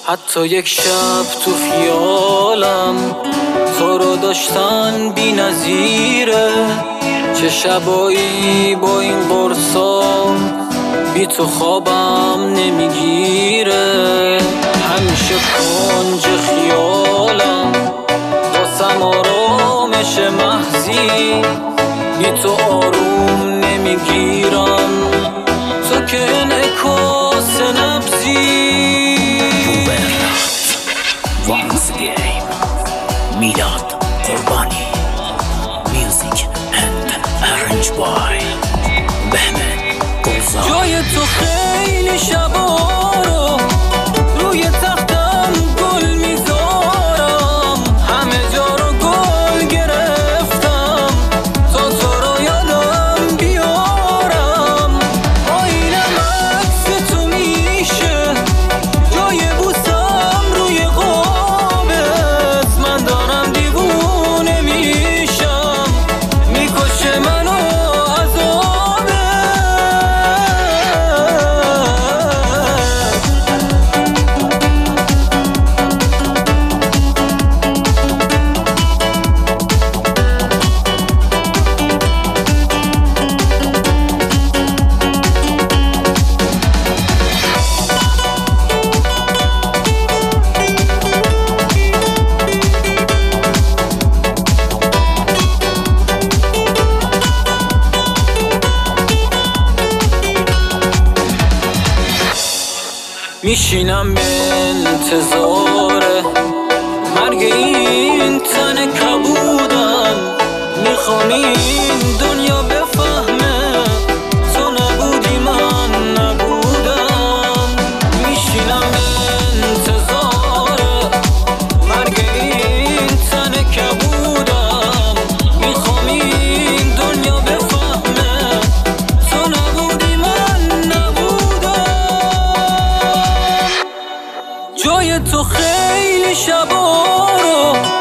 حتی یک شب تو خیالم تو رو داشتن بی نظیره. چه شبایی با این قرصا بی تو خوابم نمیگیره. همیشه کنج خیالم واسم آرامش محضی، بی تو آروم نمیگیرم، تو که انعکاس نبضی. Once again میلاد قربانی. Music and arranged by بهمن گلزار. جای تو خیلی شبا رو روی تختم گل میذارم، همه جا رو گل گرفتم تا تو رو یادم بیارم. آینم عکس تو میشه جای بوسم روی قابت، من دارم دیوونه میشم، میکشه منو عذابت. میشینم به انتظار مرگ این تن کبودم، میخوام این دنیا بفهمه تو نبودی من نبودم. میشینم به انتظار مرگ این تن کبودم، میخوام این دنیا بفهمه تو نبودی من نبودم. جای تو خیلی شبا رو